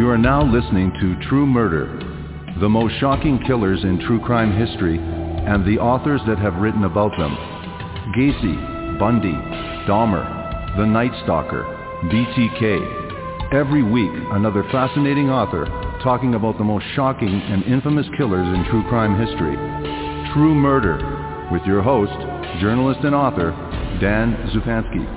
You are now listening to True Murder, the most shocking killers in true crime history and the authors that have written about them. Gacy, Bundy, Dahmer, The Night Stalker, BTK. Every week, another fascinating author talking about the most shocking and infamous killers in true crime history. True Murder, with your host, journalist and author, Dan Zupansky.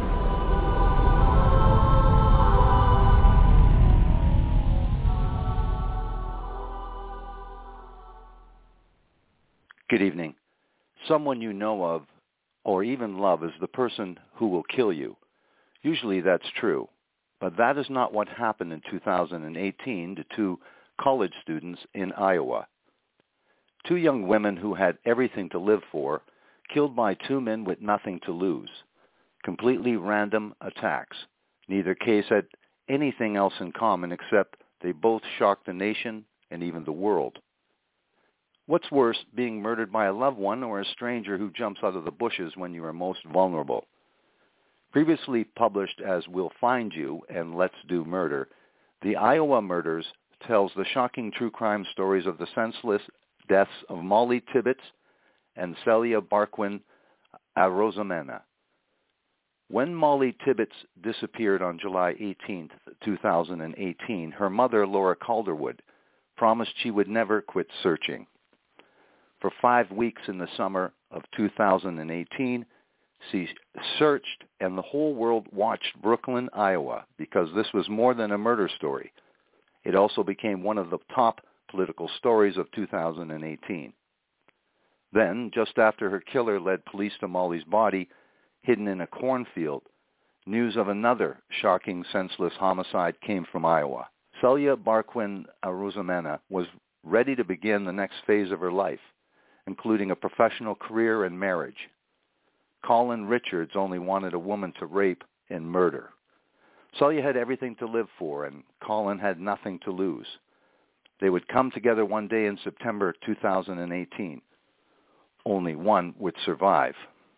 Good evening. Someone you know of or even love is the person who will kill you. Usually that's true, but that is not what happened in 2018 to two college students in Iowa. Two young women who had everything to live for, killed by two men with nothing to lose. Completely random attacks. Neither case had anything else in common except they both shocked the nation and even the world. What's worse, being murdered by a loved one or a stranger who jumps out of the bushes when you are most vulnerable? Previously published as We'll Find You and Let's Do Murder, the Iowa Murders tells the shocking true crime stories of the senseless deaths of Molly Tibbetts and Celia Barquin Arozamena. When Molly Tibbetts disappeared on July 18, 2018, her mother, Laura Calderwood, promised she would never quit searching. For 5 weeks in the summer of 2018, she searched, and the whole world watched Brooklyn, Iowa, because this was more than a murder story. It also became one of the top political stories of 2018. Then, just after her killer led police to Molly's body, hidden in a cornfield, news of another shocking, senseless homicide came from Iowa. Celia Barquin Arozamena was ready to begin the next phase of her life, including a professional career and marriage. Colin Richards only wanted a woman to rape and murder. Celia had everything to live for, and Colin had nothing to lose. They would come together one day in September 2018. Only one would survive.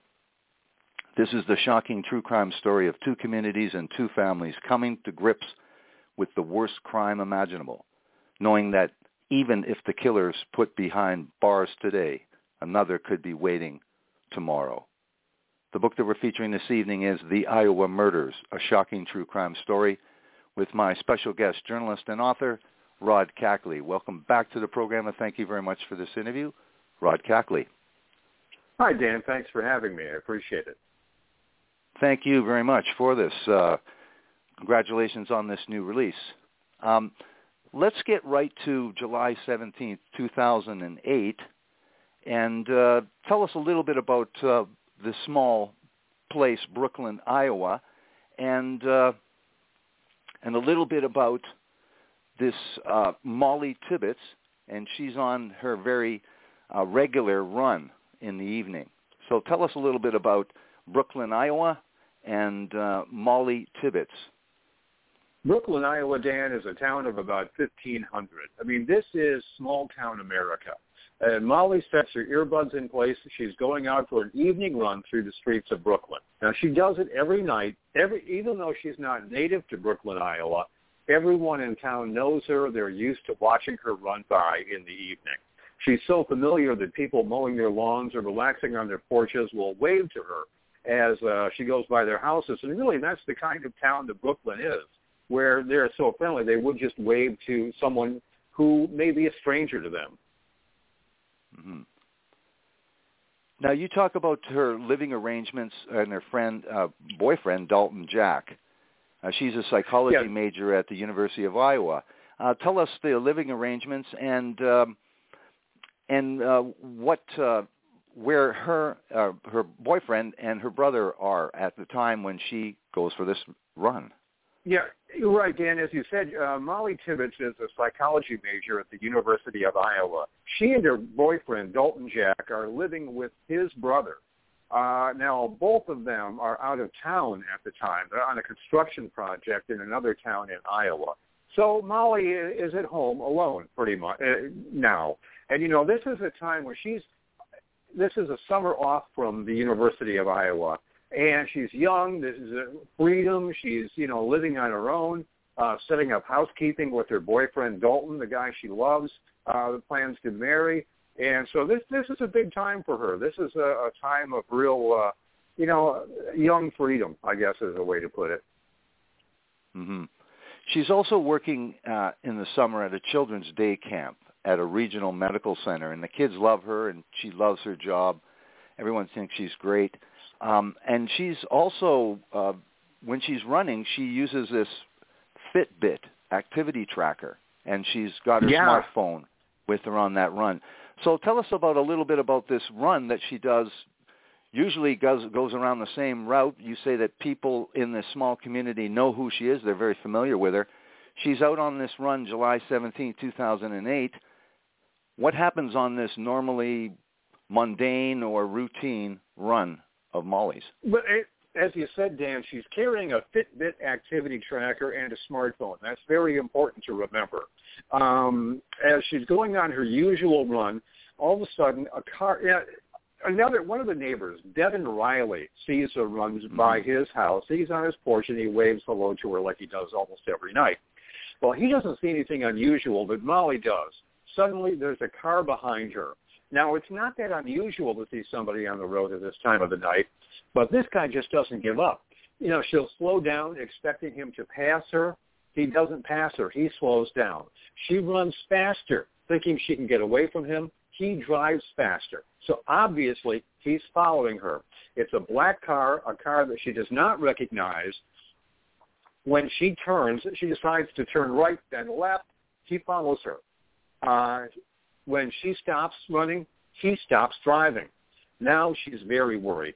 This is the shocking true crime story of two communities and two families coming to grips with the worst crime imaginable, knowing that even if the killer's put behind bars today, another could be waiting tomorrow. The book that we're featuring this evening is The Iowa Murders, a shocking true crime story, with my special guest, journalist and author, Rod Cackley. Welcome back to the program, and thank you very much for this interview. Rod Cackley. Hi, Dan. Thanks for having me. I appreciate it. Thank you very much for this. Congratulations on this new release. Let's get right to July 17th, 2008, and tell us a little bit about the small place, Brooklyn, Iowa, and a little bit about this Molly Tibbetts, and she's on her very regular run in the evening. So tell us a little bit about Brooklyn, Iowa, and Molly Tibbetts. Brooklyn, Iowa, Dan, is a town of about 1,500. I mean, this is small-town America. And Molly sets her earbuds in place. She's going out for an evening run through the streets of Brooklyn. Now, she does it every night. Even though she's not native to Brooklyn, Iowa, everyone in town knows her. They're used to watching her run by in the evening. She's so familiar that people mowing their lawns or relaxing on their porches will wave to her as she goes by their houses. And really, that's the kind of town that Brooklyn is, where they're so friendly, they would just wave to someone who may be a stranger to them. Mm-hmm. Now, you talk about her living arrangements and her boyfriend, Dalton Jack. She's a psychology major at the University of Iowa. Tell us the living arrangements and where her boyfriend and her brother are at the time when she goes for this run. Yeah, you're right, Dan. As you said, Molly Tibbetts is a psychology major at the University of Iowa. She and her boyfriend, Dalton Jack, are living with his brother. Now, both of them are out of town at the time. They're on a construction project in another town in Iowa. So Molly is at home alone pretty much now. And, you know, this is a time where this is a summer off from the University of Iowa. And she's young. This is a freedom. She's, living on her own. setting up housekeeping with her boyfriend Dalton, the guy she loves, plans to marry. And so this is a big time for her. This is a time of real, young freedom, I guess is a way to put it. Mm-hmm. She's also working in the summer at a children's day camp at a regional medical center, and the kids love her, and she loves her job. Everyone thinks she's great. And she's also, when she's running, she uses this Fitbit activity tracker, and she's got her smartphone with her on that run. So tell us a little bit about this run that she does. Usually goes around the same route. You say that people in this small community know who she is. They're very familiar with her. She's out on this run July 17, 2008. What happens on this normally mundane or routine run of Molly's? But as you said, Dan, she's carrying a Fitbit activity tracker and a smartphone. That's very important to remember. As she's going on her usual run, all of a sudden a car... one of the neighbors, Devin Riley, sees her runs by his house. He's on his porch, and he waves hello to her like he does almost every night. Well, he doesn't see anything unusual, but Molly does. Suddenly, there's a car behind her. Now, it's not that unusual to see somebody on the road at this time of the night, but this guy just doesn't give up. She'll slow down, expecting him to pass her. He doesn't pass her. He slows down. She runs faster, thinking she can get away from him. He drives faster. So obviously, he's following her. It's a black car, a car that she does not recognize. When she turns, she decides to turn right, then left. He follows her. When she stops running, he stops driving. Now she's very worried.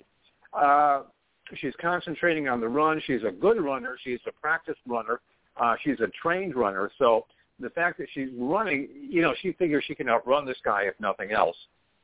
She's concentrating on the run. She's a good runner. She's a practiced runner. She's a trained runner. So the fact that she's running, she figures she can outrun this guy if nothing else.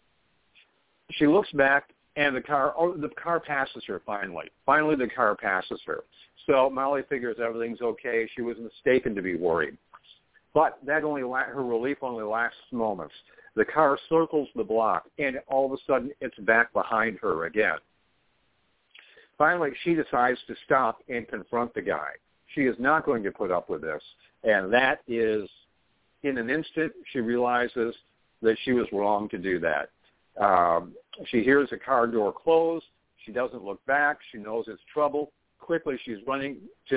She looks back, and the car passes her finally. Finally, the car passes her. So Molly figures everything's okay. She was mistaken to be worried. But her relief only lasts moments. The car circles the block, and all of a sudden, it's back behind her again. Finally, she decides to stop and confront the guy. She is not going to put up with this. And that is, in an instant, she realizes that she was wrong to do that. She hears the car door close. She doesn't look back. She knows it's trouble. Quickly, she's running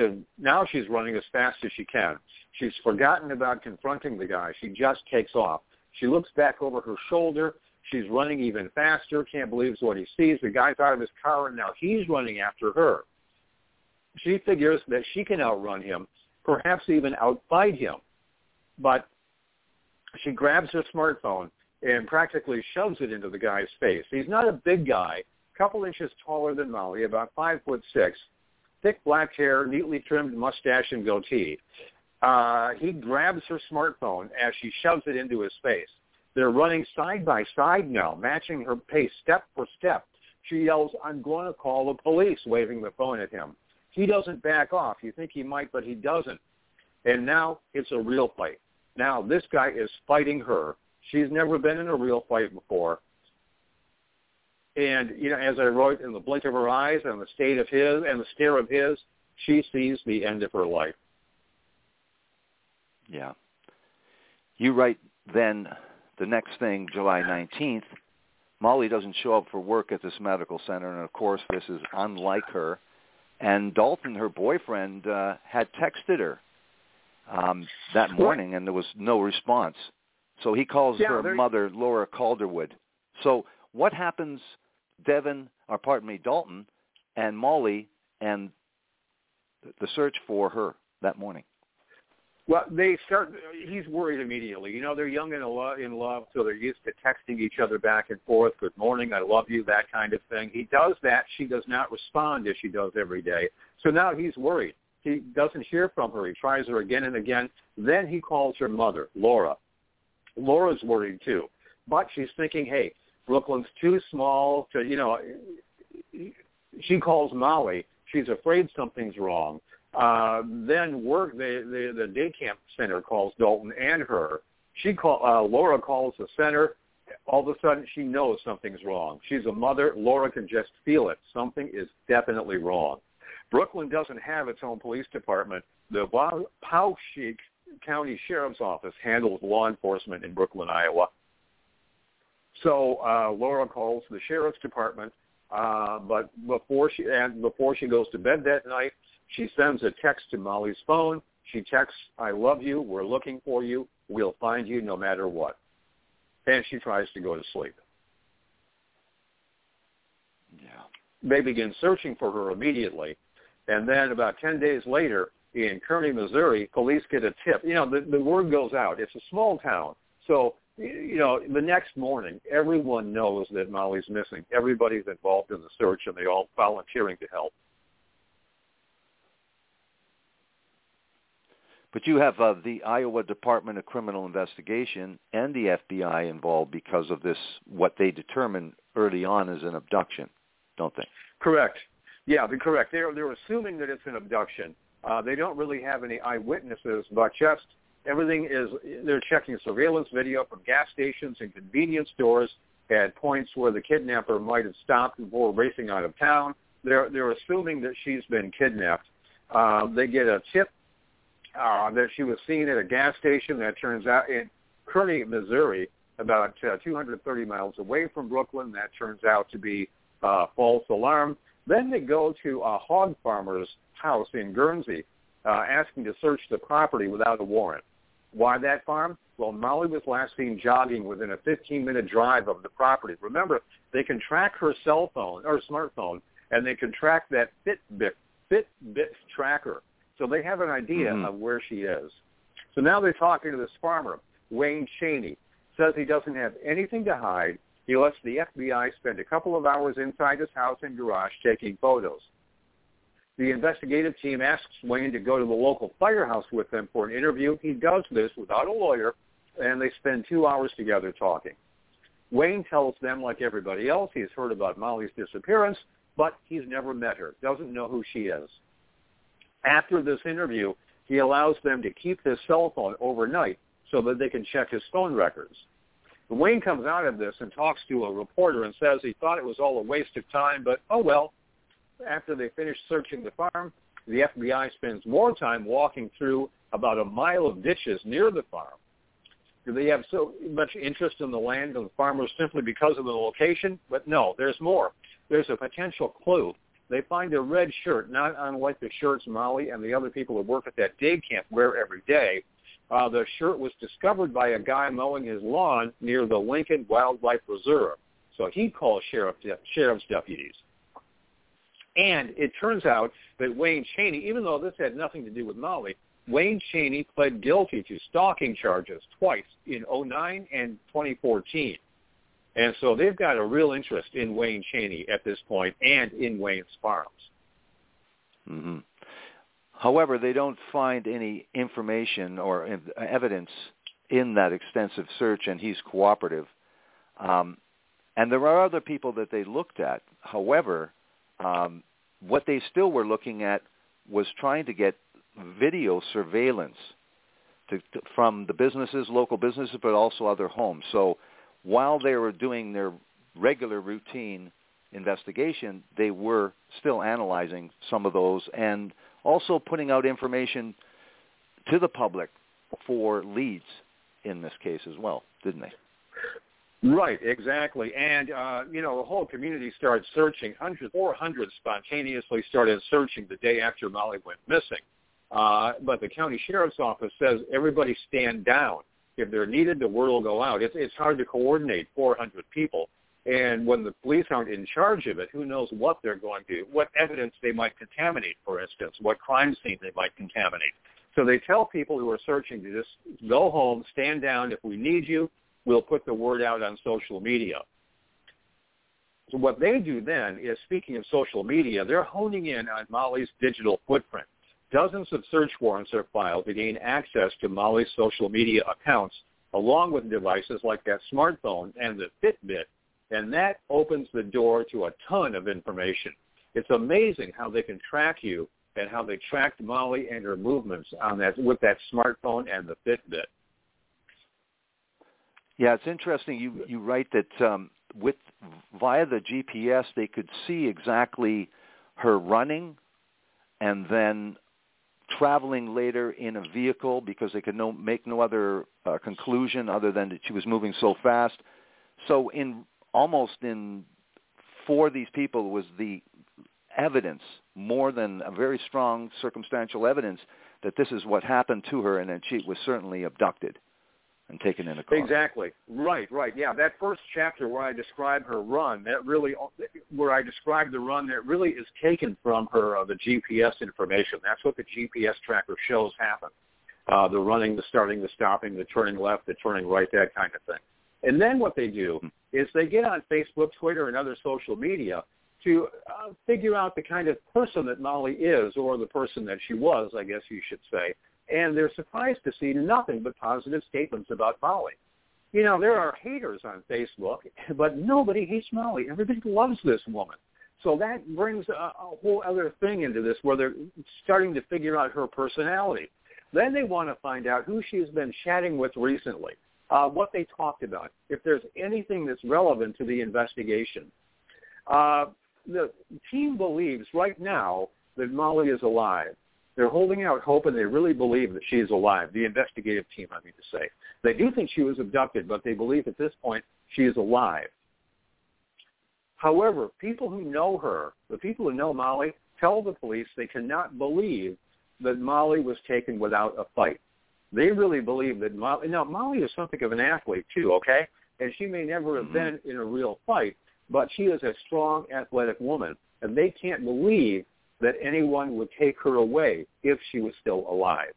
as fast as she can. She's forgotten about confronting the guy. She just takes off. She looks back over her shoulder. She's running even faster. Can't believe what he sees. The guy's out of his car, and now he's running after her. She figures that she can outrun him, perhaps even outfight him. But she grabs her smartphone and practically shoves it into the guy's face. He's not a big guy, a couple inches taller than Molly, about 5'6", thick black hair, neatly trimmed mustache and goatee. He grabs her smartphone as she shoves it into his face. They're running side by side now, matching her pace step for step. She yells, "I'm going to call the police," waving the phone at him. He doesn't back off. You think he might, but he doesn't. And now it's a real fight. Now this guy is fighting her. She's never been in a real fight before. And, as I wrote, in the blink of her eyes and the state of his and the stare of his, she sees the end of her life. Yeah. You write then the next thing, July 19th, Molly doesn't show up for work at this medical center, and of course this is unlike her. And Dalton, her boyfriend, had texted her that morning, and there was no response. So he calls her mother, Laura Calderwood. So what happens, Dalton and Molly and the search for her that morning? Well, he's worried immediately. They're young and in love, so they're used to texting each other back and forth, "Good morning, I love you," that kind of thing. He does that. She does not respond as she does every day. So now he's worried. He doesn't hear from her. He tries her again and again. Then he calls her mother, Laura. Laura's worried too. But she's thinking, hey, Brooklyn's too small to, she calls Molly. She's afraid something's wrong. Then the day camp center calls Dalton and her. Laura calls the center. All of a sudden, she knows something's wrong. She's a mother. Laura can just feel it. Something is definitely wrong. Brooklyn doesn't have its own police department. The Poweshiek County Sheriff's Office handles law enforcement in Brooklyn, Iowa. So Laura calls the Sheriff's Department, but before she goes to bed that night, she sends a text to Molly's phone. She texts, "I love you. We're looking for you. We'll find you no matter what." And she tries to go to sleep. Yeah. They begin searching for her immediately. And then about 10 days later, in Kearney, Missouri, police get a tip. The word goes out. It's a small town. So, the next morning, everyone knows that Molly's missing. Everybody's involved in the search, and they all volunteering to help. But you have the Iowa Department of Criminal Investigation and the FBI involved because of this, what they determined early on as an abduction, don't they? Correct. Yeah, they're correct. They're assuming that it's an abduction. They don't really have any eyewitnesses, but just everything is, they're checking surveillance video from gas stations and convenience stores at points where the kidnapper might have stopped before racing out of town. They're assuming that she's been kidnapped. They get a tip that she was seen at a gas station that turns out in Kearney, Missouri, about 230 miles away from Brooklyn. That turns out to be false alarm. Then they go to a hog farmer's house in Guernsey, asking to search the property without a warrant. Why that farm? Well, Molly was last seen jogging within a 15-minute drive of the property. Remember, they can track her cell phone or smartphone, and they can track that Fitbit tracker. So they have an idea of where she is. So now they're talking to this farmer, Wayne Cheney. Says he doesn't have anything to hide. He lets the FBI spend a couple of hours inside his house and garage taking photos. The investigative team asks Wayne to go to the local firehouse with them for an interview. He does this without a lawyer, and they spend 2 hours together talking. Wayne tells them, like everybody else, he's heard about Molly's disappearance, but he's never met her, doesn't know who she is. After this interview, he allows them to keep his cell phone overnight so that they can check his phone records. Wayne comes out of this and talks to a reporter and says he thought it was all a waste of time, but oh well. After they finish searching the farm, the FBI spends more time walking through about a mile of ditches near the farm. Do they have so much interest in the land and the farmers simply because of the location? But no, there's more. There's a potential clue. They find a red shirt, not unlike the shirts Molly and the other people who work at that day camp wear every day. The shirt was discovered by a guy mowing his lawn near the Lincoln Wildlife Reserve. So he called sheriff's deputies. And it turns out that Wayne Cheney, even though this had nothing to do with Molly, Wayne Cheney pled guilty to stalking charges twice in 2009 and 2014. And so they've got a real interest in Wayne Cheney at this point and in Wayne's farms. Mm-hmm. However, they don't find any information or evidence in that extensive search, and he's cooperative. And there are other people that they looked at. However, what they still were looking at was trying to get video surveillance from the businesses, local businesses, but also other homes. So while they were doing their regular routine investigation, they were still analyzing some of those and also putting out information to the public for leads in this case as well, didn't they? Right, exactly. And, the whole community started searching. 400 spontaneously started searching the day after Molly went missing. But the county sheriff's office says everybody stand down. If they're needed, the word will go out. It's hard to coordinate 400 people. And when the police aren't in charge of it, who knows what they're going to do, what evidence they might contaminate, for instance, what crime scene they might contaminate. So they tell people who are searching to just go home, stand down. If we need you, we'll put the word out on social media. So what they do then is, speaking of social media, they're honing in on Molly's digital footprint. Dozens of search warrants are filed to gain access to Molly's social media accounts, along with devices like that smartphone and the Fitbit, and that opens the door to a ton of information. It's amazing how they can track you and how they tracked Molly and her movements on that with that smartphone and the Fitbit. Yeah, it's interesting. You write that via the GPS they could see exactly her running and then traveling later in a vehicle because they could make no other conclusion other than that she was moving so fast. So for these people was the evidence, more than a very strong circumstantial evidence, that this is what happened to her and that she was certainly abducted and taken in a car. Exactly. Right. Yeah, that first chapter where I describe her run, that really is taken from her the GPS information. That's what the GPS tracker shows happen. The running, the starting, the stopping, the turning left, the turning right, that kind of thing. And then what they do is they get on Facebook, Twitter, and other social media to figure out the kind of person that Molly is, or the person that she was, I guess you should say. And they're surprised to see nothing but positive statements about Molly. You know, there are haters on Facebook, but nobody hates Molly. Everybody loves this woman. So that brings a whole other thing into this, where they're starting to figure out her personality. Then they want to find out who she's been chatting with recently, what they talked about, if there's anything that's relevant to the investigation. The team believes right now that Molly is alive. They're holding out hope, and they really believe that she is alive, the investigative team, I mean to say. They do think she was abducted, but they believe at this point she is alive. However, people who know her, the people who know Molly, tell the police they cannot believe that Molly was taken without a fight. They really believe that Molly... Now, Molly is something of an athlete, too, okay? And she may never have been in a real fight, but she is a strong, athletic woman, and they can't believe that anyone would take her away if she was still alive.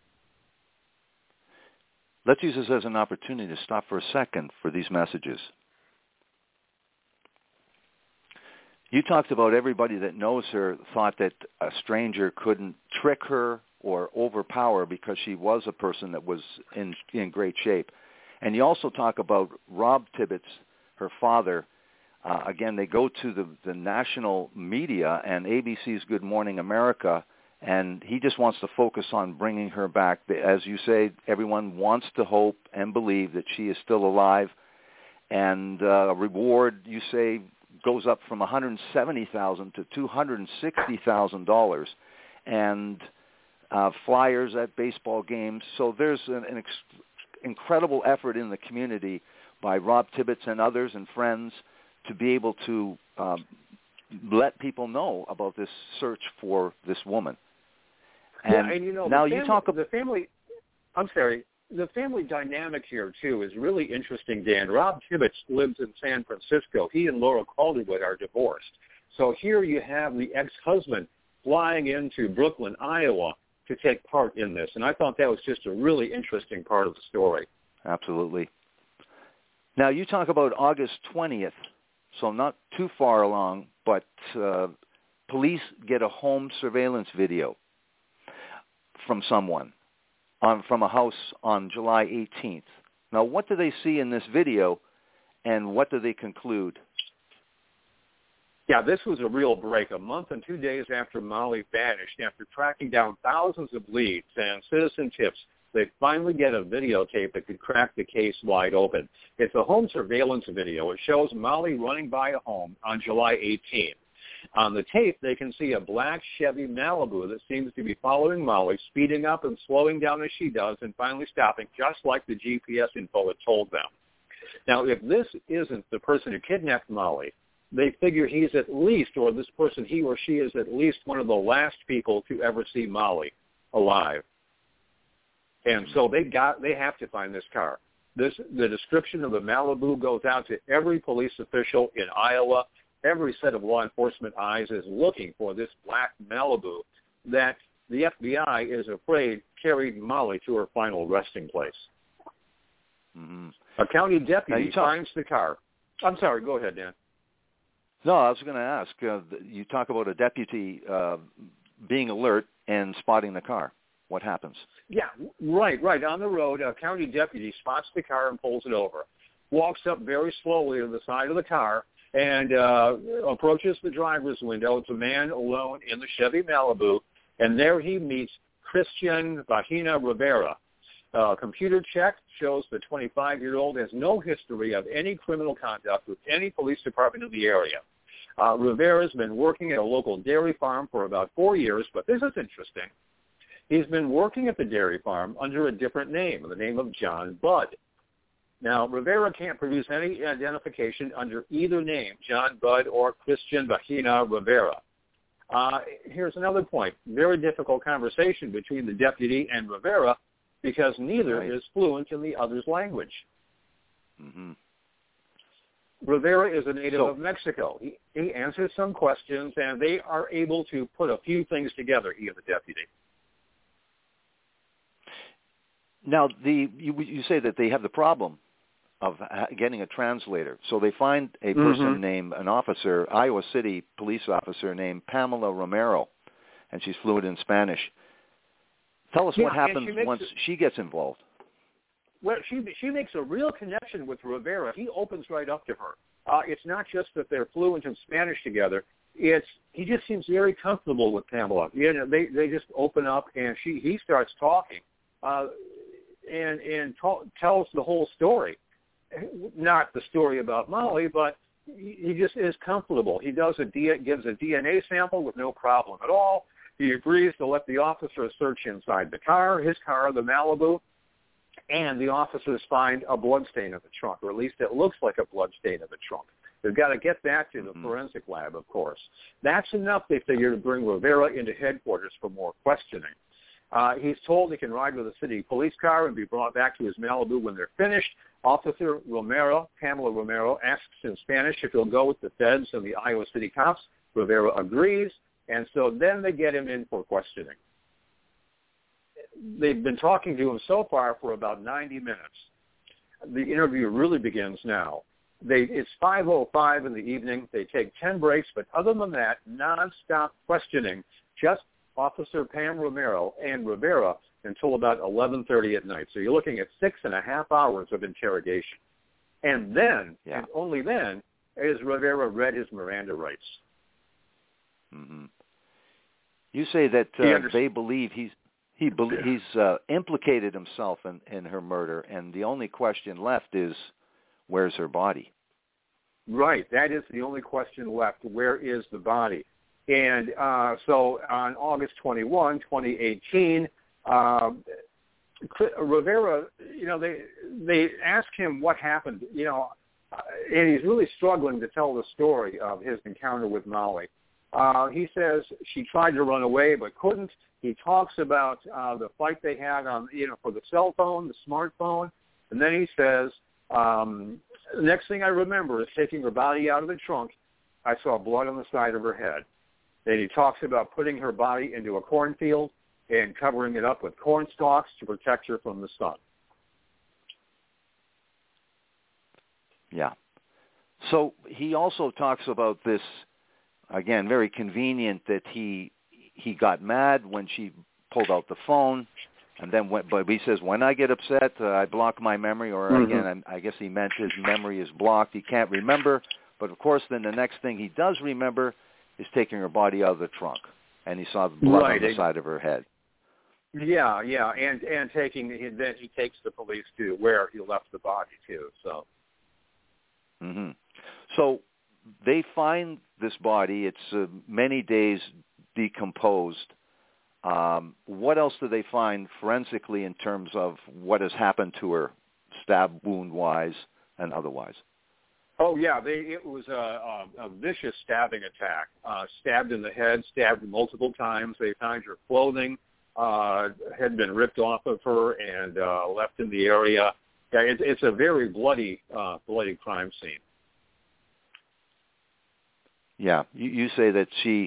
Let's use this as an opportunity to stop for a second for these messages. You talked about everybody that knows her thought that a stranger couldn't trick her or overpower because she was a person that was in great shape. And you also talk about Rob Tibbets, her father. Again, they go to the national media and ABC's Good Morning America, and he just wants to focus on bringing her back. As you say, everyone wants to hope and believe that she is still alive. And a reward, you say, goes up from $170,000 to $260,000, and flyers at baseball games. So there's an incredible effort in the community by Rob Tibbets and others and friends to be able to let people know about this search for this woman. And you know, now the family dynamic here, too, is really interesting, Dan. Rob Tibbets lives in San Francisco. He and Laura Calderwood are divorced. So here you have the ex-husband flying into Brooklyn, Iowa, to take part in this. And I thought that was just a really interesting part of the story. Absolutely. Now, you talk about August 20th, so not too far along, but police get a home surveillance video from someone from a house on July 18th. Now, what do they see in this video, and what do they conclude? Yeah, this was a real break. A month and 2 days after Molly vanished, after tracking down thousands of leads and citizen tips, they finally get a videotape that could crack the case wide open. It's a home surveillance video. It shows Molly running by a home on July 18th. On the tape, they can see a black Chevy Malibu that seems to be following Molly, speeding up and slowing down as she does, and finally stopping, just like the GPS info had told them. Now, if this isn't the person who kidnapped Molly, they figure he's at least, or this person, he or she is at least one of the last people to ever see Molly alive. And so they have to find this car. The description of the Malibu goes out to every police official in Iowa. Every set of law enforcement eyes is looking for this black Malibu that the FBI is afraid carried Molly to her final resting place. Mm-hmm. A county deputy finds the car. I'm sorry, go ahead, Dan. No, I was going to ask, you talk about a deputy being alert and spotting the car. What happens? Yeah, right. On the road, a county deputy spots the car and pulls it over, walks up very slowly to the side of the car, and approaches the driver's window. It's a man alone in the Chevy Malibu, and there he meets Christian Bahina Rivera. Computer check shows the 25-year-old has no history of any criminal conduct with any police department in the area. Rivera's been working at a local dairy farm for about 4 years, but this is interesting. He's been working at the dairy farm under a different name, the name of John Budd. Now, Rivera can't produce any identification under either name, John Budd or Christian Bahina Rivera. Here's another point. Very difficult conversation between the deputy and Rivera because neither is fluent in the other's language. Mm-hmm. Rivera is a native of Mexico. He answers some questions, and they are able to put a few things together, he and the deputy. Now, you say that they have the problem of getting a translator. So they find a person named, an officer, Iowa City police officer named Pamela Romero, and she's fluent in Spanish. Tell us what happens once she gets involved. Well, she makes a real connection with Rivera. He opens right up to her. It's not just that they're fluent in Spanish together. He just seems very comfortable with Pamela. You know, they just open up, and he starts talking, and tells the whole story. Not the story about Molly, but he just is comfortable. He gives a DNA sample with no problem at all. He agrees to let the officer search inside the car, his car, the Malibu, and the officers find a bloodstain in the trunk, or at least it looks like a bloodstain in the trunk. They've got to get that to the forensic lab, of course. That's enough, they figure, to bring Rivera into headquarters for more questioning. He's told he can ride with a city police car and be brought back to his Malibu when they're finished. Officer Romero, Pamela Romero, asks in Spanish if he'll go with the feds and the Iowa City cops. Rivera agrees, and so then they get him in for questioning. They've been talking to him so far for about 90 minutes. The interview really begins now. It's 5:05 in the evening. They take 10 breaks, but other than that, nonstop questioning, just Officer Pam Romero and Rivera until about 11:30 at night. So you're looking at 6.5 hours of interrogation. And then, and only then, is Rivera read his Miranda rights. Mm-hmm. You say that they believe he's implicated himself in her murder, and the only question left is, where's her body? Right. That is the only question left. Where is the body? And so on August 21, 2018, Rivera, they ask him what happened, and he's really struggling to tell the story of his encounter with Molly. He says she tried to run away but couldn't. He talks about the fight they had on, for the cell phone, the smartphone, and then he says, the next thing I remember is taking her body out of the trunk. I saw blood on the side of her head. Then he talks about putting her body into a cornfield and covering it up with corn stalks to protect her from the sun. Yeah. So he also talks about this, again, very convenient that he got mad when she pulled out the phone, and then but he says, when I get upset, I block my memory, or again, I guess he meant his memory is blocked. He can't remember. But, of course, then the next thing he does remember is taking her body out of the trunk, and he saw the blood on the side of her head. Yeah, and then he takes the police to where he left the body too. So, so they find this body. It's many days decomposed. What else do they find forensically in terms of what has happened to her, stab wound-wise and otherwise? Oh, yeah, it was a vicious stabbing attack. Stabbed in the head, stabbed multiple times. They found her clothing had been ripped off of her and left in the area. Yeah, it's a very bloody crime scene. Yeah, you say that she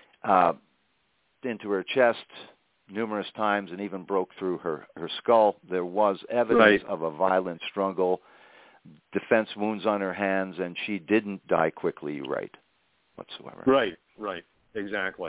into her chest numerous times and even broke through her skull. There was evidence of a violent struggle, defense wounds on her hands, and she didn't die quickly, whatsoever. Right, exactly.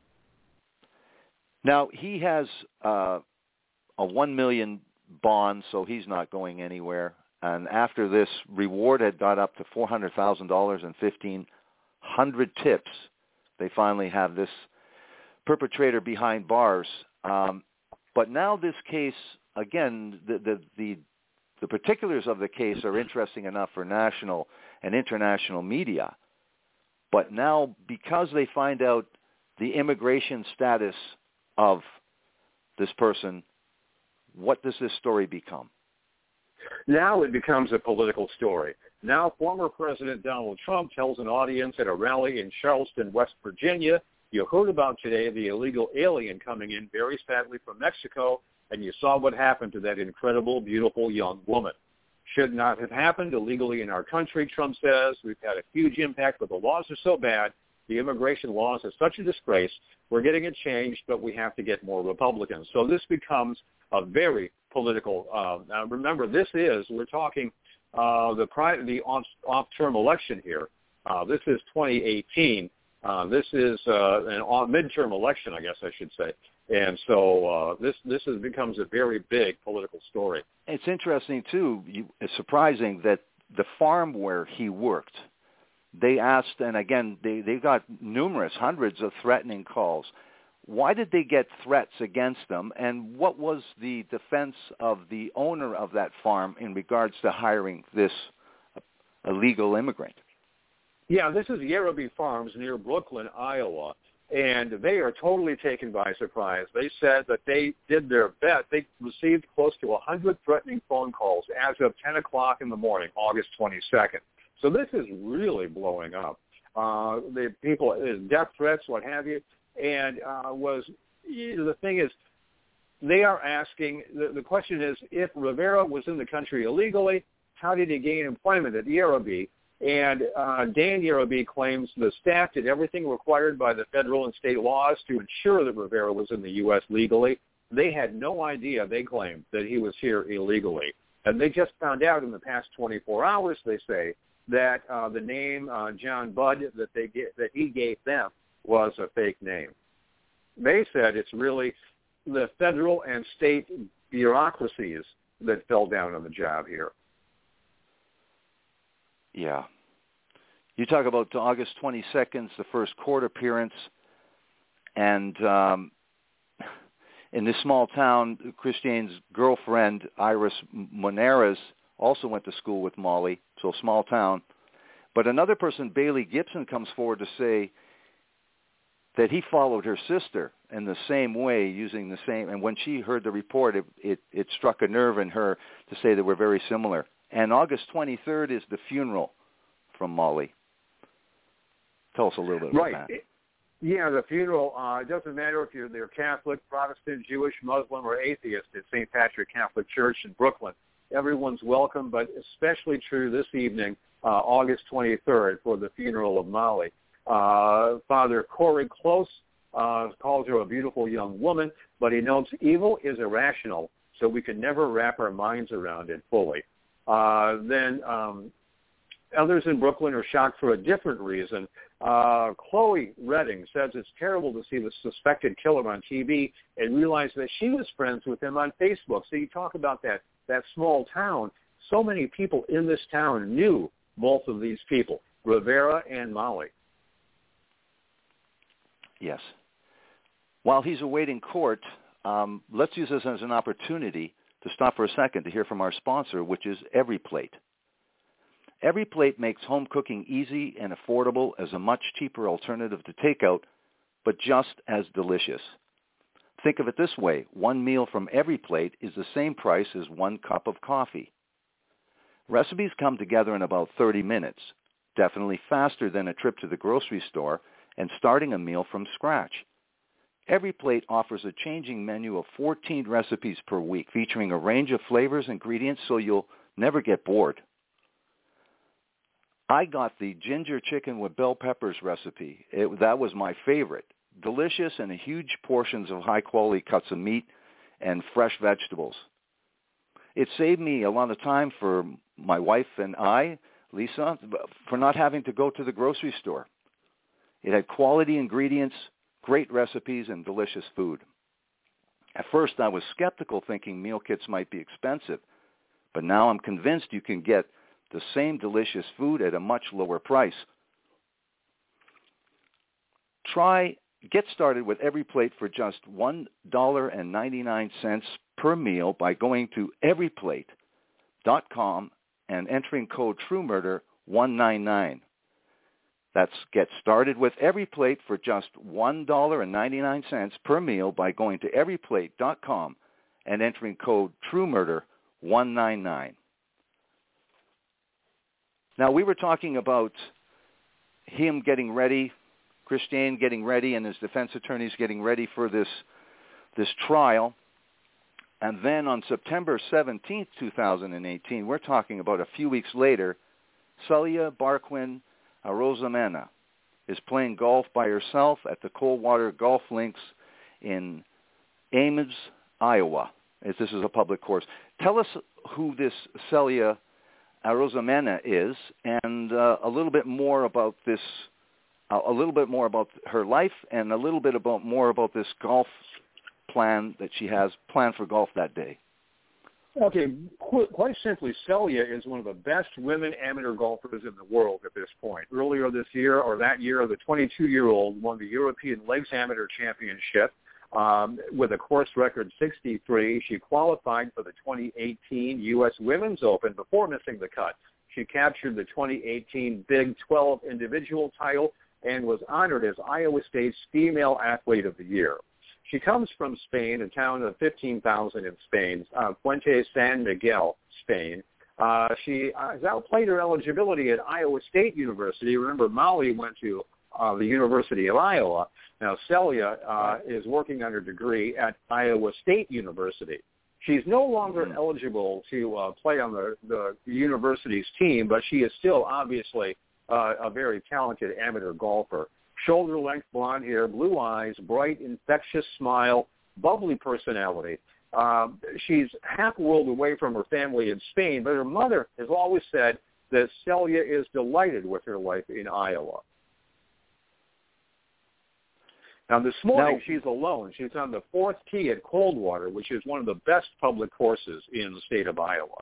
Now, he has a $1 million bond, so he's not going anywhere. And after this, reward had got up to $400,000 and 1,500 tips. They finally have this perpetrator behind bars. But now this case, again, the particulars of the case are interesting enough for national and international media. But now, because they find out the immigration status of this person, what does this story become? Now it becomes a political story. Now former President Donald Trump tells an audience at a rally in Charleston, West Virginia, you heard about today the illegal alien coming in very sadly from Mexico, and you saw what happened to that incredible, beautiful young woman. Should not have happened illegally in our country, Trump says. We've had a huge impact, but the laws are so bad. The immigration laws are such a disgrace. We're getting it changed, but we have to get more Republicans. So this becomes a very political. Now remember, we're talking the off-term election here. This is 2018. This is an midterm election, I guess I should say. And so this becomes a very big political story. It's interesting, too. It's surprising that the farm where he worked, they asked, and again, they got hundreds of threatening calls. Why did they get threats against them, and what was the defense of the owner of that farm in regards to hiring this illegal immigrant? Yeah, this is Yerraby Farms near Brooklyn, Iowa, and they are totally taken by surprise. They said that they did their best. They received close to 100 threatening phone calls as of 10 o'clock in the morning, August 22nd. So this is really blowing up. The people, death threats, what have you, and the thing is, they are asking, the question is, if Rivera was in the country illegally, how did he gain employment at Yerraby? And Dan Yerraby claims the staff did everything required by the federal and state laws to ensure that Rivera was in the U.S. legally. They had no idea, they claimed, that he was here illegally. And they just found out in the past 24 hours, they say, that the name John Budd that he gave them was a fake name. They said it's really the federal and state bureaucracies that fell down on the job here. Yeah. You talk about August 22nd, the first court appearance, and in this small town, Christine's girlfriend, Iris Moneras, also went to school with Molly, so small town. But another person, Bailey Gibson, comes forward to say that he followed her sister in the same way, using the same, and when she heard the report, it struck a nerve in her to say they were very similar. And August 23rd is the funeral from Molly. Tell us a little bit about that. Yeah, the funeral, it doesn't matter if they're Catholic, Protestant, Jewish, Muslim, or atheist at St. Patrick Catholic Church in Brooklyn. Everyone's welcome, but especially true this evening, August 23rd, for the funeral of Molly. Father Corey Close calls her a beautiful young woman, but he notes evil is irrational, so we can never wrap our minds around it fully. Then others in Brooklyn are shocked for a different reason. Chloe Redding says it's terrible to see the suspected killer on TV and realize that she was friends with him on Facebook. So you talk about that small town. So many people in this town knew both of these people, Rivera and Molly. Yes. While he's awaiting court, let's use this as an opportunity to stop for a second to hear from our sponsor, which is EveryPlate. EveryPlate makes home cooking easy and affordable as a much cheaper alternative to takeout, but just as delicious. Think of it this way. One meal from EveryPlate is the same price as 1 cup of coffee. Recipes come together in about 30 minutes, definitely faster than a trip to the grocery store and starting a meal from scratch. EveryPlate offers a changing menu of 14 recipes per week, featuring a range of flavors and ingredients so you'll never get bored. I got the ginger chicken with bell peppers recipe. That was my favorite. Delicious and huge portions of high-quality cuts of meat and fresh vegetables. It saved me a lot of time for my wife and I, Lisa, for not having to go to the grocery store. It had quality ingredients, great recipes, and delicious food. At first, I was skeptical, thinking meal kits might be expensive, but now I'm convinced you can get the same delicious food at a much lower price. Get started with EveryPlate for just $1.99 per meal by going to everyplate.com and entering code TrueMurder199. That's get started with EveryPlate for just $1.99 per meal by going to everyplate.com and entering code TrueMurder199. Now, we were talking about him getting ready, Christian getting ready, and his defense attorneys getting ready for this trial. And then on September 17th, 2018, we're talking about a few weeks later, Celia Barquin Arozamena is playing golf by herself at the Coldwater Golf Links in Ames, Iowa, as this is a public course. Tell us who this Celia Arozamena is, and a little bit more about this, a little bit more about her life, and a little bit more about this golf plan that she has planned for golf that day. Okay, quite simply, Celia is one of the best women amateur golfers in the world at this point. Earlier this year, or that year, the 22-year-old won the European Links Amateur Championship with a course record 63. She qualified for the 2018 U.S. Women's Open before missing the cut. She captured the 2018 Big 12 individual title and was honored as Iowa State's Female Athlete of the Year. She comes from Spain, a town of 15,000 in Spain, Puente San Miguel, Spain. She has outplayed her eligibility at Iowa State University. Remember, Molly went to the University of Iowa. Now, Celia is working on her degree at Iowa State University. She's no longer eligible to play on the university's team, but she is still obviously a very talented amateur golfer. Shoulder-length blonde hair, blue eyes, bright, infectious smile, bubbly personality. She's half a world away from her family in Spain, but her mother has always said that Celia is delighted with her life in Iowa. Now, this morning, she's alone. She's on the fourth tee at Coldwater, which is one of the best public courses in the state of Iowa.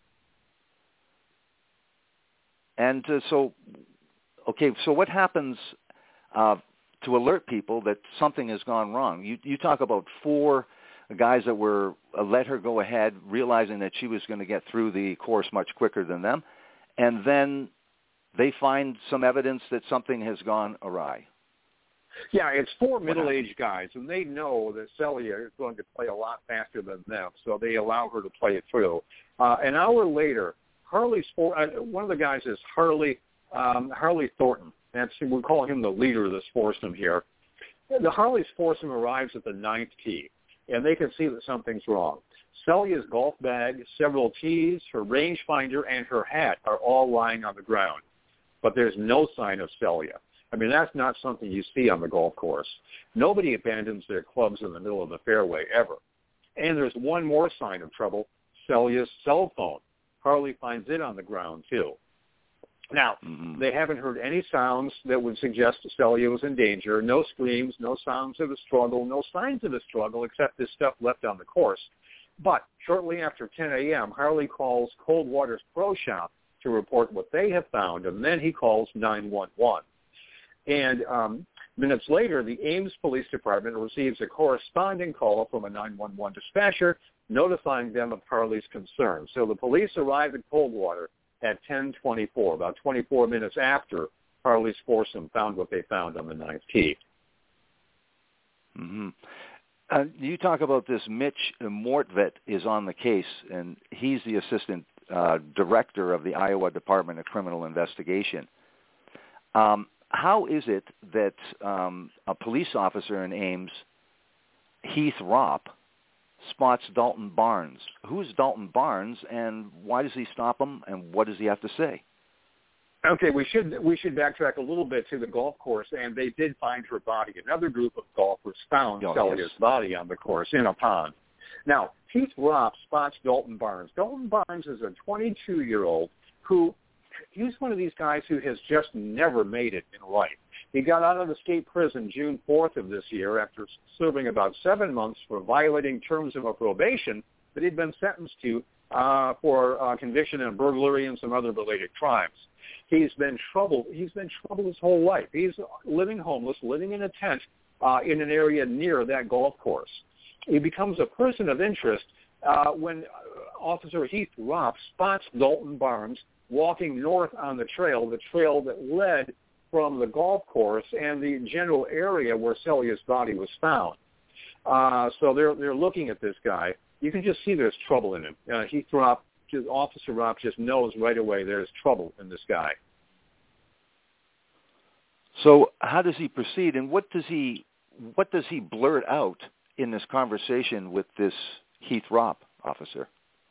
And so what happens to alert people that something has gone wrong? You talk about 4 guys that were let her go ahead, realizing that she was going to get through the course much quicker than them, and then they find some evidence that something has gone awry. Yeah, it's 4 middle-aged guys, and they know that Celia is going to play a lot faster than them, so they allow her to play it through. An hour later, one of the guys is Harley Thornton. We're calling him the leader of this foursome here. The Harley's foursome arrives at the 9th tee, and they can see that something's wrong. Celia's golf bag, several tees, her rangefinder, and her hat are all lying on the ground. But there's no sign of Celia. I mean, that's not something you see on the golf course. Nobody abandons their clubs in the middle of the fairway, ever. And there's one more sign of trouble, Celia's cell phone. Harley finds it on the ground, too. Now, they haven't heard any sounds that would suggest Celia was in danger. No screams, no sounds of a struggle, no signs of a struggle except this stuff left on the course. But shortly after 10 a.m., Harley calls Coldwater's Pro Shop to report what they have found, and then he calls 911. And minutes later, the Ames Police Department receives a corresponding call from a 911 dispatcher notifying them of Harley's concerns. So the police arrive at Coldwater at 10:24, about 24 minutes after Harley's foursome found what they found on the 9th tee. You talk about this. Mitch Mortvedt is on the case, and he's the assistant director of the Iowa Department of Criminal Investigation. How is it that a police officer in Ames, Heath Ropp, spots Dalton Barnes? Who's Dalton Barnes, and why does he stop him, and what does he have to say? Okay, we should backtrack a little bit to the golf course, and they did find her body. Another group of golfers found Celia's body on the course in a pond. Now, Heath Ropp spots Dalton Barnes. Dalton Barnes is a 22-year-old who he's one of these guys who has just never made it in life. He got out of the state prison June 4th of this year after serving about 7 months for violating terms of a probation that he'd been sentenced to for conviction in burglary and some other related crimes. He's been troubled his whole life. He's living homeless, living in a tent in an area near that golf course. He becomes a person of interest when Officer Heath Ropp spots Dalton Barnes walking north on the trail that led from the golf course and the general area where Celia's body was found. So they're looking at this guy. You can just see there's trouble in him. Officer Ropp just knows right away there's trouble in this guy. So how does he proceed, and what does he blurt out in this conversation with this Heath Ropp officer?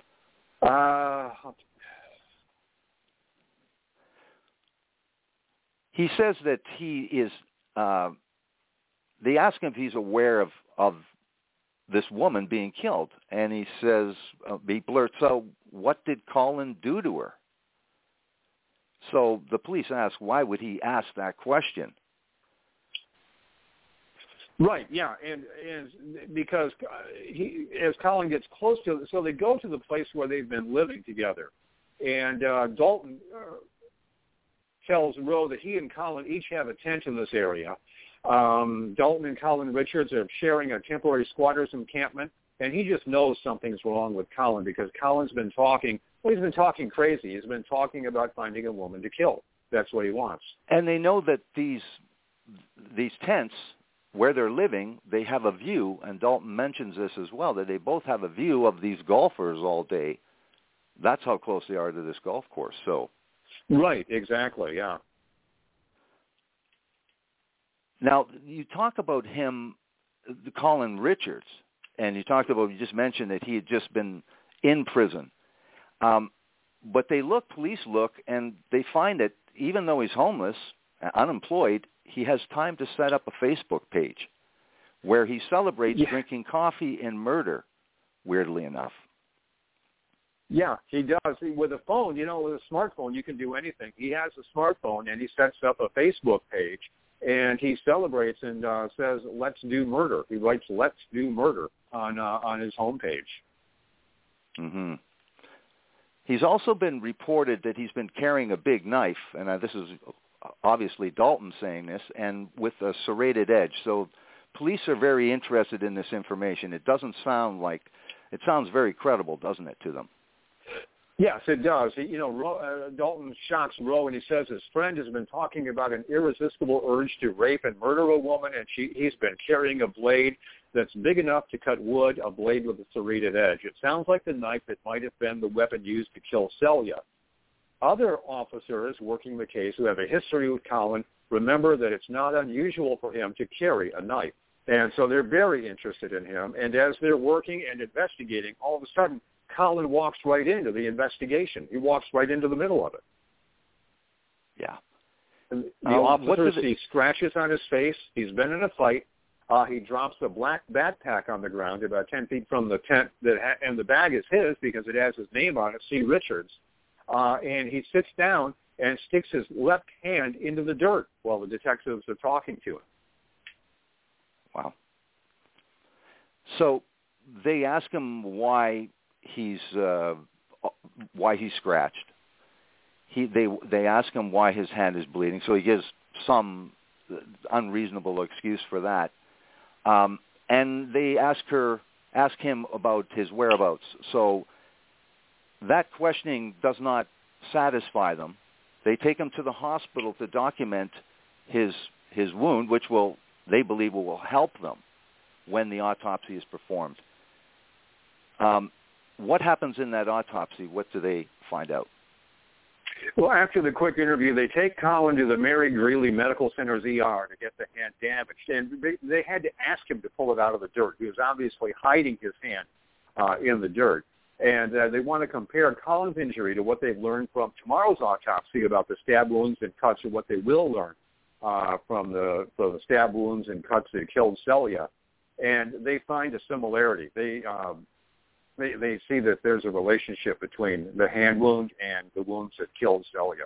He says that he is. They ask him if he's aware of this woman being killed, and he says he blurts out, "What did Colin do to her?" So the police ask, why would he ask that question? Right, yeah, and because as Colin gets close to it, so they go to the place where they've been living together, and Dalton tells Rowe that he and Colin each have a tent in this area. Dalton and Colin Richards are sharing a temporary squatters encampment, and he just knows something's wrong with Colin because Colin's been talking. Well, he's been talking crazy. He's been talking about finding a woman to kill. That's what he wants. And they know that these tents where they're living, they have a view, and Dalton mentions this as well, that they both have a view of these golfers all day. That's how close they are to this golf course. So, right, exactly, yeah. Now, you talk about him, Colin Richards, and you just mentioned that he had just been in prison. But police look, and they find that even though he's homeless, unemployed, he has time to set up a Facebook page where he celebrates drinking coffee and murder, weirdly enough. Yeah, he does. With a phone, with a smartphone, you can do anything. He has a smartphone, and he sets up a Facebook page, and he celebrates and says, "Let's do murder." He writes, "Let's do murder" on his homepage. Mm-hmm. He's also been reported that he's been carrying a big knife, and this is obviously Dalton saying this, and with a serrated edge. So police are very interested in this information. It sounds very credible, doesn't it, to them? Yes, it does. Dalton shocks Rowe, and he says his friend has been talking about an irresistible urge to rape and murder a woman, and he's been carrying a blade that's big enough to cut wood, a blade with a serrated edge. It sounds like the knife that might have been the weapon used to kill Celia. Other officers working the case who have a history with Colin remember that it's not unusual for him to carry a knife. And so they're very interested in him. And as they're working and investigating, all of a sudden, Colin walks right into the investigation. He walks right into the middle of it. Yeah. And the officer sees scratches on his face. He's been in a fight. He drops a black backpack on the ground about 10 feet from the tent, and the bag is his because it has his name on it, C. Richards. And he sits down and sticks his left hand into the dirt while the detectives are talking to him. Wow. So they ask him why he's scratched. They ask him why his hand is bleeding. So he gives some unreasonable excuse for that. And they ask him about his whereabouts. So that questioning does not satisfy them. They take him to the hospital to document his wound, which they believe will help them when the autopsy is performed. What happens in that autopsy? What do they find out? Well, after the quick interview, they take Colin to the Mary Greeley Medical Center's ER to get the hand damaged. And they had to ask him to pull it out of the dirt. He was obviously hiding his hand in the dirt. And they want to compare Colin's injury to what they've learned from tomorrow's autopsy about the stab wounds and cuts, and what they will learn from the stab wounds and cuts that killed Celia. And they find a similarity. They see that there's a relationship between the hand wound and the wounds that killed Celia.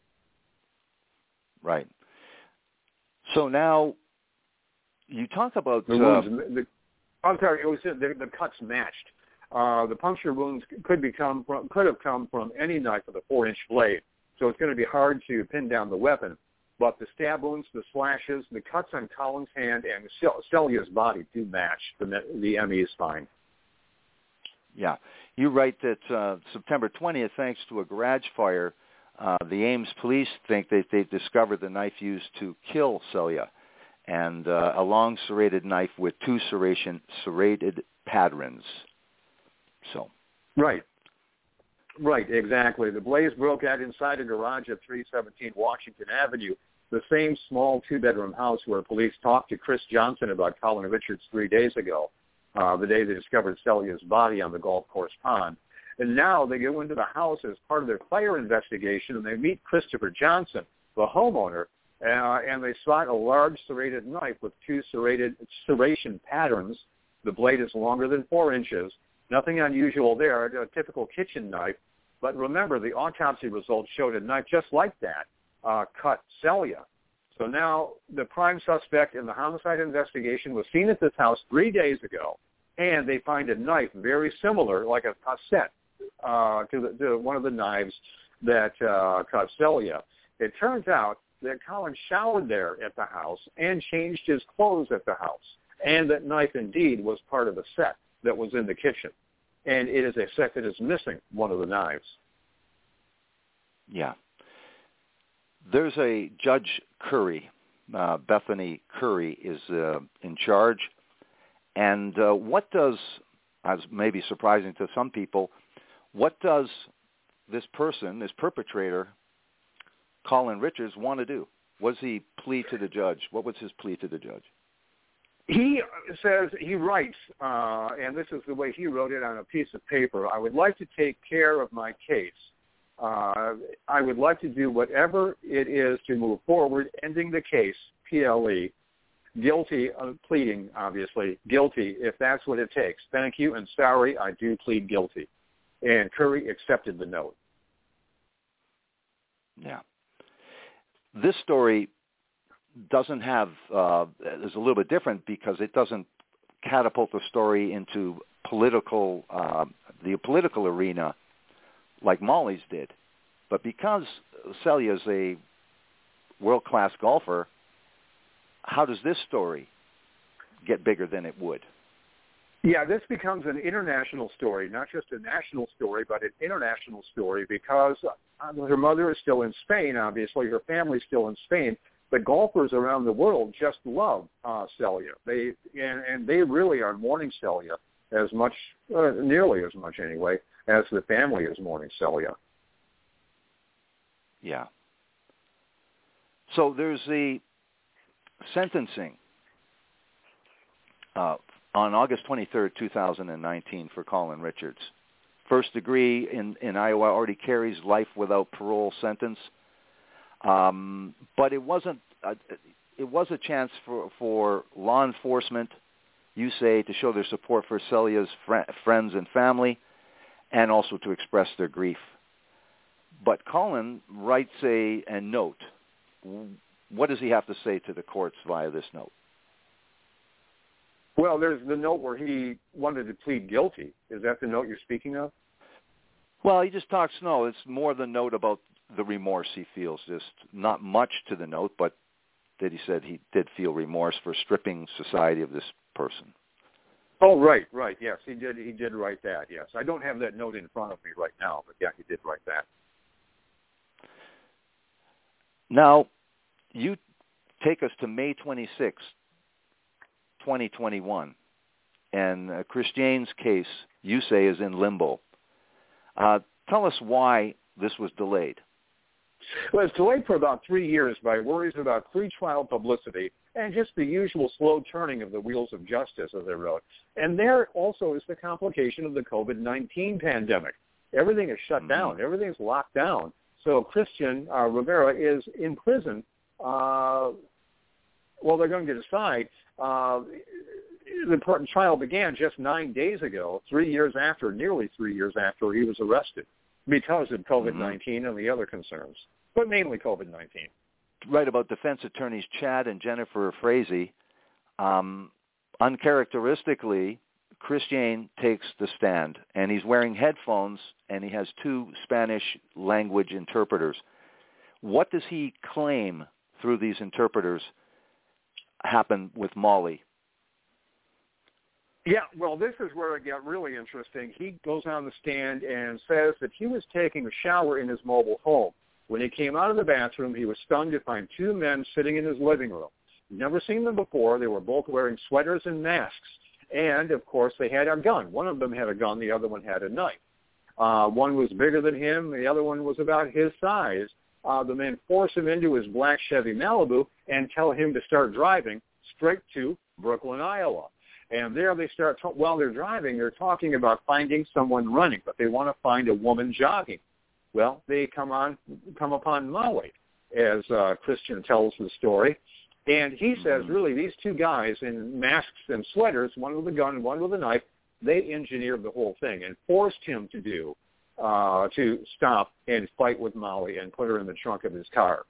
Right. So now you talk about the wounds. I'm sorry, it was the cuts matched. The puncture wounds could have come from any knife with a 4-inch blade, so it's going to be hard to pin down the weapon. But the stab wounds, the slashes, the cuts on Colin's hand and Celia's body do match the ME's find. Yeah. You write that September 20th, thanks to a garage fire, The Ames police think that they've discovered the knife used to kill Celia, and a long serrated knife with two serrated patterns. So. Right. Right, exactly. The blaze broke out inside a garage at 317 Washington Avenue, the same small two-bedroom house where police talked to Chris Johnson about Colin Richards 3 days ago, the day they discovered Celia's body on the golf course pond. And now they go into the house as part of their fire investigation, and they meet Christopher Johnson, the homeowner, and they spot a large serrated knife with two serration patterns. The blade is longer than 4 inches. Nothing unusual there, a typical kitchen knife. But remember, the autopsy results showed a knife just like that cut Celia. So now the prime suspect in the homicide investigation was seen at this house 3 days ago, and they find a knife very similar, like a set, to one of the knives that cut Celia. It turns out that Colin showered there at the house and changed his clothes at the house, and that knife indeed was part of the set that was in the kitchen. And it is a set that is missing one of the knives. Yeah. There's a Judge Curry, Bethany Curry, is in charge. And what does, as maybe surprising to some people, what does this person, this perpetrator, Colin Richards, want to do? What does he plead to the judge? What was his plea to the judge? He says, he writes, and this is the way he wrote it on a piece of paper, I would like to take care of my case. I would like to do whatever it is to move forward, ending the case, PLE, guilty, pleading, obviously, guilty, if that's what it takes. Thank you, and sorry, I do plead guilty. And Curry accepted the note. Yeah. This story doesn't have, is a little bit different because it doesn't catapult the story into political, the political arena like Molly's did. But because Celia is a world-class golfer, how does this story get bigger than it would? Yeah, this becomes an international story, not just a national story, but an international story because her mother is still in Spain, obviously. Her family's still in Spain. But golfers around the world just love Celia. They really are mourning Celia as much, nearly as much anyway, as the family is mourning Celia. Yeah. So there's the sentencing on August 23rd, 2019 for Colin Richards. First degree in Iowa already carries life without parole sentence. But it wasn't. It was a chance for law enforcement, you say, to show their support for Celia's friends and family, and also to express their grief. But Colin writes a note. What does he have to say to the courts via this note? Well, there's the note where he wanted to plead guilty. Is that the note you're speaking of? Well, he just talks. No, it's more the note about the remorse he feels. Just not much to the note, but that he said he did feel remorse for stripping society of this person. Oh, right, yes, he did write that, yes. I don't have that note in front of me right now, but yeah, he did write that. Now, you take us to May 26, 2021, and Chris Jane's case, you say, is in limbo. Tell us why this was delayed. Well, it's delayed for about 3 years by worries about pre-trial publicity and just the usual slow turning of the wheels of justice, as I wrote. And there also is the complication of the COVID-19 pandemic. Everything is shut down. Everything's locked down. So Christian Rivera is in prison. Well, they're going to decide. The trial began just 9 days ago, 3 years after, nearly 3 years after he was arrested because of COVID-19 and the other concerns, but mainly COVID-19. Right, about defense attorneys Chad and Jennifer Frazee. Uncharacteristically, Chris Jane takes the stand, and he's wearing headphones, and he has 2 Spanish language interpreters. What does he claim through these interpreters happened with Molly? Yeah, well, this is where it got really interesting. He goes on the stand and says that he was taking a shower in his mobile home When he came out of the bathroom, he was stunned to find two men sitting in his living room. He'd never seen them before. They were both wearing sweaters and masks. And, of course, they had a gun. One of them had a gun. The other one had a knife. One was bigger than him. The other one was about his size. The men force him into his black Chevy Malibu and tell him to start driving straight to Brooklyn, Iowa. And there they start, while they're driving, they're talking about finding someone running, but they want to find a woman jogging. Well, they come upon Molly, as Christian tells the story. And he says, really, these two guys in masks and sweaters, one with a gun and one with a knife, they engineered the whole thing and forced him to stop and fight with Molly and put her in the trunk of his car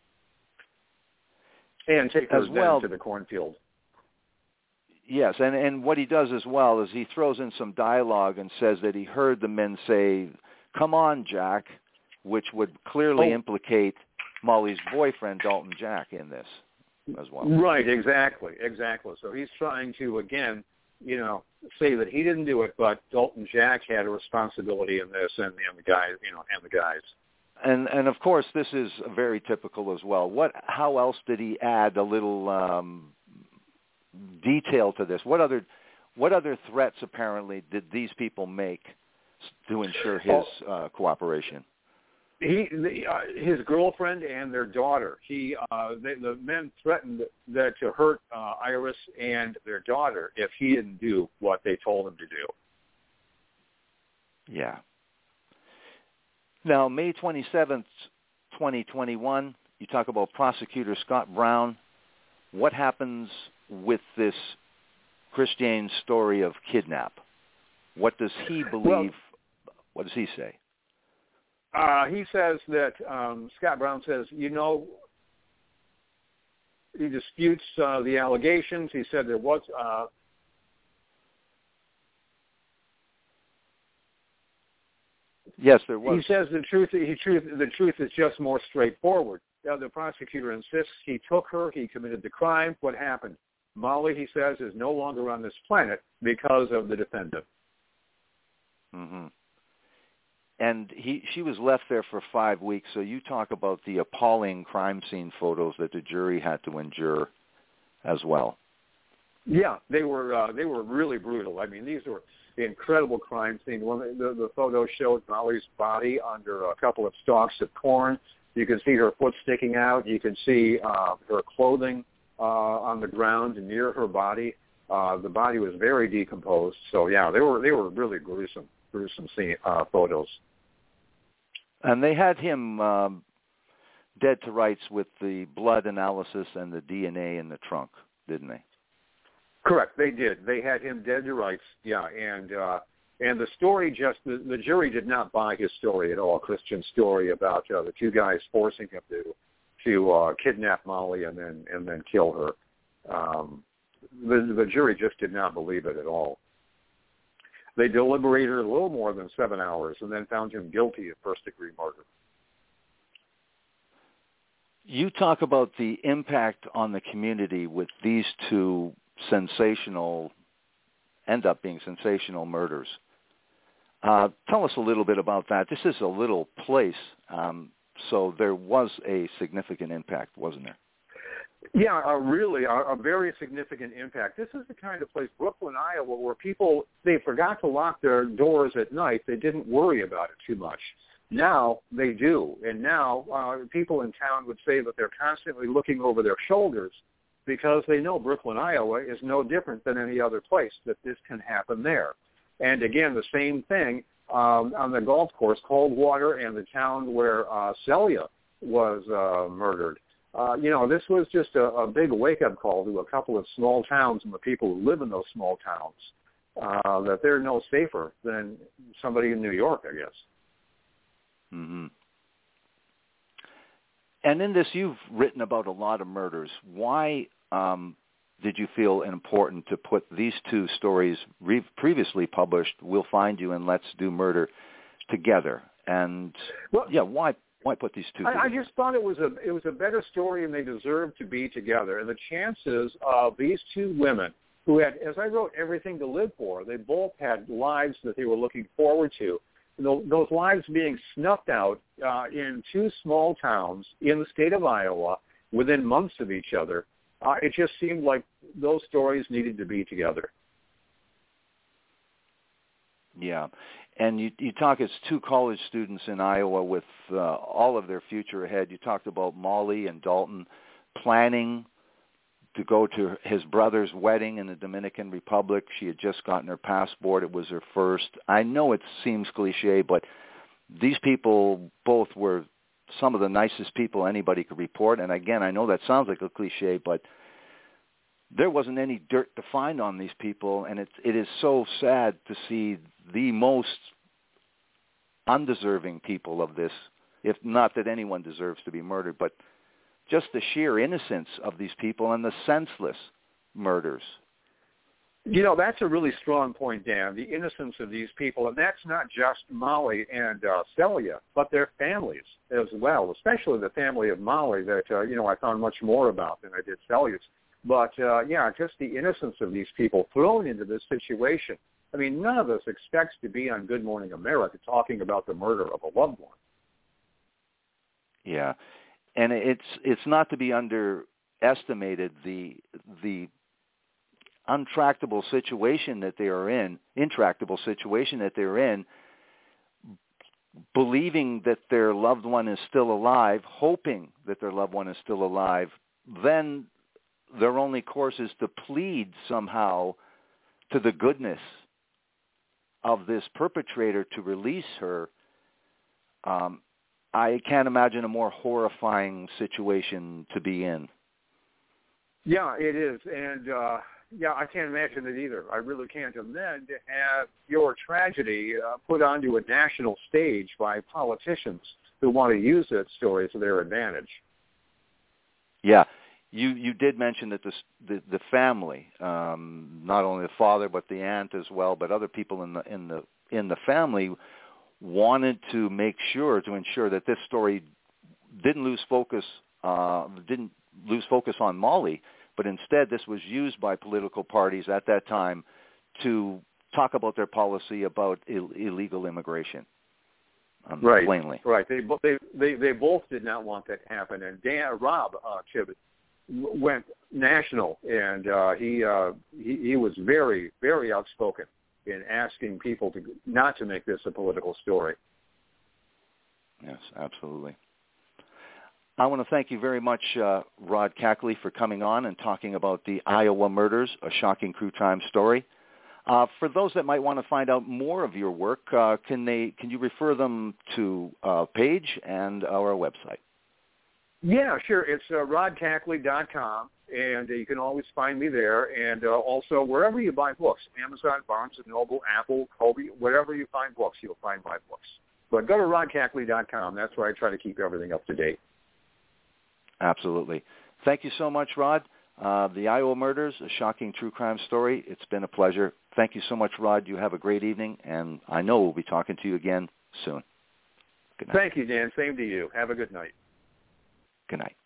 and take her then to the cornfield. Yes, and what he does as well is he throws in some dialogue and says that he heard the men say, "Come on, Jack," which would clearly implicate Molly's boyfriend, Dalton Jack, in this as well. Right, exactly. So he's trying to, again, say that he didn't do it, but Dalton Jack had a responsibility in this, and the guys, and the guys. And of course, this is very typical as well. How else did he add a little detail to this? What other threats apparently did these people make to ensure his cooperation? His girlfriend and their daughter. The men threatened to hurt Iris and their daughter if he didn't do what they told him to do. Yeah. Now, May 27th, 2021, you talk about Prosecutor Scott Brown. What happens with this Christiane story of kidnap? What does he believe? What does he say? He says that Scott Brown says, he disputes the allegations. He said there was. Yes, there was. He says the truth is just more straightforward. The prosecutor insists he took her. He committed the crime. What happened? Molly, he says, is no longer on this planet because of the defendant. Mm-hmm. And she was left there for 5 weeks. So you talk about the appalling crime scene photos that the jury had to endure as well. Yeah, they were really brutal. I mean, these were incredible crime scenes. The photos showed Molly's body under a couple of stalks of corn. You can see her foot sticking out. You can see her clothing on the ground near her body. The body was very decomposed. So yeah, they were really gruesome scene, photos. And they had him dead to rights with the blood analysis and the DNA in the trunk, didn't they? Correct, they did. They had him dead to rights. Yeah, and the story the jury did not buy his story at all. Christian's story about the two guys forcing him to kidnap Molly and then kill her. The jury just did not believe it at all. They deliberated a little more than 7 hours and then found him guilty of first-degree murder. You talk about the impact on the community with these two end up being sensational murders. Tell us a little bit about that. This is a little place, so there was a significant impact, wasn't there? Yeah, really a very significant impact. This is the kind of place, Brooklyn, Iowa, where people, they forgot to lock their doors at night. They didn't worry about it too much. Now they do. And now people in town would say that they're constantly looking over their shoulders because they know Brooklyn, Iowa is no different than any other place, that this can happen there. And again, the same thing on the golf course, Coldwater, and the town where Celia was murdered. This was just a big wake-up call to a couple of small towns and the people who live in those small towns, that they're no safer than somebody in New York, I guess. Mm-hmm. And in this, you've written about a lot of murders. Why did you feel important to put these two stories previously published, We'll Find You and Let's Do Murder, together? And, why put these two together? I just thought it was a better story, and they deserved to be together. And the chances of these two women who had, as I wrote, everything to live for, they both had lives that they were looking forward to. those lives being snuffed out in two small towns in the state of Iowa within months of each other, it just seemed like those stories needed to be together. Yeah. And you talk as two college students in Iowa with all of their future ahead. You talked about Molly and Dalton planning to go to his brother's wedding in the Dominican Republic. She had just gotten her passport. It was her first. I know it seems cliche, but these people both were some of the nicest people anybody could report. And again, I know that sounds like a cliche, but there wasn't any dirt to find on these people, and it is so sad to see the most undeserving people of this, if not that anyone deserves to be murdered, but just the sheer innocence of these people and the senseless murders. You know, that's a really strong point, Dan, the innocence of these people. And that's not just Molly and Celia, but their families as well, especially the family of Molly that, I found much more about than I did Celia's. But, just the innocence of these people thrown into this situation. I mean, none of us expects to be on Good Morning America talking about the murder of a loved one. Yeah. And it's not to be underestimated, the intractable situation that they're in, believing that their loved one is still alive, hoping that their loved one is still alive, then their only course is to plead somehow to the goodness of this perpetrator to release her. I can't imagine a more horrifying situation to be in. Yeah, it is. And, I can't imagine it either. I really can't. And then to have your tragedy put onto a national stage by politicians who want to use that story to their advantage. Yeah. You did mention that the family, not only the father but the aunt as well, but other people in the family wanted to ensure that this story didn't lose focus on Molly, but instead this was used by political parties at that time to talk about their policy about illegal immigration. Right. Plainly. Right. They both did not want that to happen. And Rob Chibot went national, and he was very, very outspoken in asking people not to make this a political story. Yes, absolutely. I want to thank you very much, Rod Cackley, for coming on and talking about the Iowa murders, a shocking true crime story. For those that might want to find out more of your work, can you refer them to a page and our website? Yeah, sure. It's rodcackley.com, and you can always find me there. And also, wherever you buy books, Amazon, Barnes & Noble, Apple, Kobe, wherever you find books, you'll find my books. But go to rodcackley.com. That's where I try to keep everything up to date. Absolutely. Thank you so much, Rod. The Iowa murders, a shocking true crime story. It's been a pleasure. Thank you so much, Rod. You have a great evening, and I know we'll be talking to you again soon. Good night. Thank you, Dan. Same to you. Have a good night. Good night.